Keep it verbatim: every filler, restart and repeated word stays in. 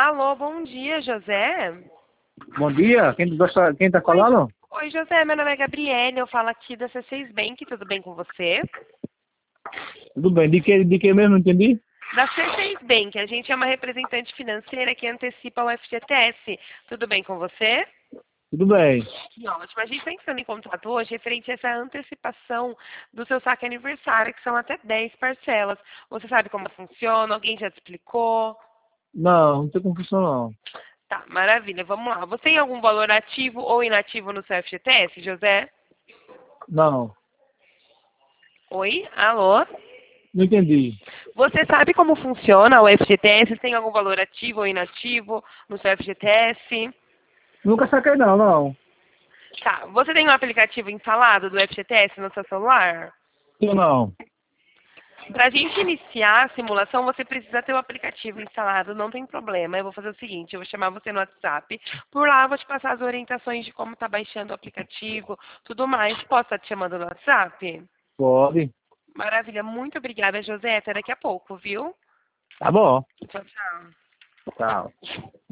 Alô, bom dia, José. Bom dia, quem está quem tá falando? Oi, José, meu nome é Gabriele, eu falo aqui da C seis Bank, tudo bem com você? Tudo bem, de que, de que mesmo, não entendi? Da C seis Bank, a gente é uma representante financeira que antecipa o F G T S, tudo bem com você? Tudo bem. Que ótimo, a gente está entrando em contato hoje referente a essa antecipação do seu saque aniversário, que são até dez parcelas. Você sabe como funciona? Alguém já te explicou? Não, não tem confusão não. Tá, maravilha, vamos lá. Você tem algum valor ativo ou inativo no seu F G T S, José? Não, Oi? Alô? não entendi. Você sabe como funciona o F G T S? Tem algum valor ativo ou inativo no seu F G T S? Nunca saquei não, não. Tá, você tem um aplicativo instalado do F G T S no seu celular? Tenho não. Para a gente iniciar a simulação, você precisa ter o aplicativo instalado, não tem problema. Eu vou fazer o seguinte, eu vou chamar você no WhatsApp. Por lá eu vou te passar as orientações de como tá baixando o aplicativo, tudo mais. Posso estar te chamando no WhatsApp? Pode. Maravilha, muito obrigada, José. Até daqui a pouco, viu? Tá bom. Tchau, tchau. Tchau.